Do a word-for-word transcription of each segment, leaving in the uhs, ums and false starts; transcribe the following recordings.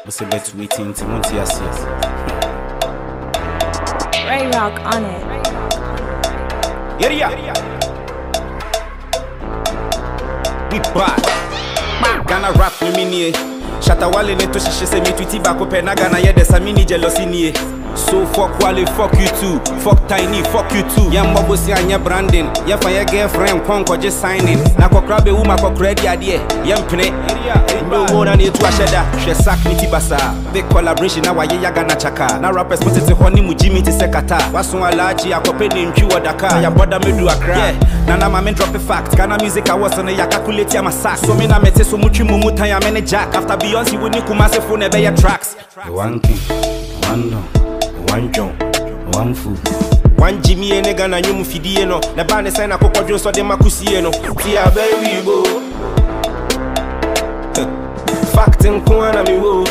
Você bet waiting to Monty Asias. Ray Rock on it. Yeah, yeah. We back. Ghana rap ni mini. Shatawale neto shishe se mi tweety back up na Ghana ye desa mini jealousy ni. So fuck Wale, fuck you too. Fuck Tiny, fuck you too. Yam mobosi anya branding. Ya fa your girlfriend konko just signing. Na kokra be uma kokra di ade. Yam pene. No more than it to asheda. She sack niti basa. Big collaboration na wa ye ya Ghana chaka. Na rappers put it honey mu Jimmy ti sekata. Waso alaji akope ni ntwi wodaka. Ya brother me do akra. Yeah. Na na ma me drop a fact. Ghana music I was on ya calculate ya masak. So me na mete so mutwi mu mutan ya me jack. After Beyonce we ni kumase phone e be ya tracks. One king, one no. One John, one fool. One Jimmy and a gun and you fidie no. The band is sign a cocojo so de macusieno. Tia baby bo. Fact and corner me wo.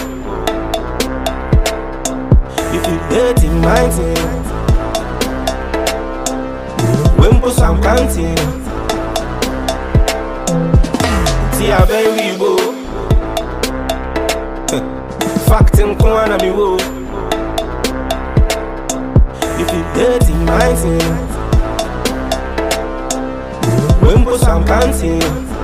If you hate in my team, when post I'm counting. Tia baby bo. Fact and corner me wo. If you dirty my team, when post I'm counting.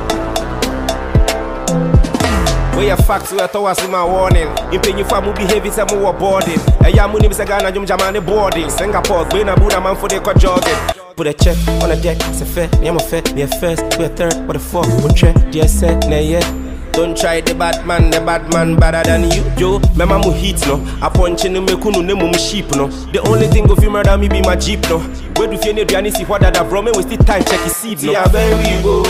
Where your facts were towards my warning. In paying for my behavior, some more boarding. A yamu name is a Ghana Jum Jamani boarding. Singapore, Bena Buddha man for the car jogging. Put a check on a deck, it's a fair, name of fair, be a first, be a third, what the fuck, what check, just said, nay, yeah. Don't try the bad man, the bad man better than you, Joe. My mama heat no. I punch in the mekunu ne mum sheep no. The only thing of you murder me be my jeep no. Where do you need to see what that I brought me with the time check his seed no. Yeah, baby go.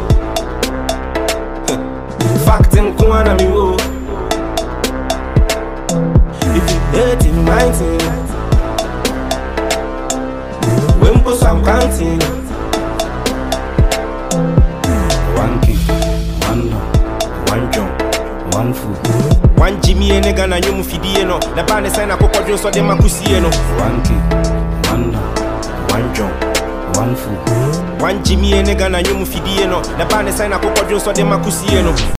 Fact and corner me wo. If you dirty my team, when post I'm counting. One king, one no. One John, one fool. One Jimmy and a gun and you fidie no. The band is sign a cocojo so de macusieno. One king, one no. One John, one fool. One Jimmy and a gun and you fidie no. The band is sign a cocojo so de macusieno.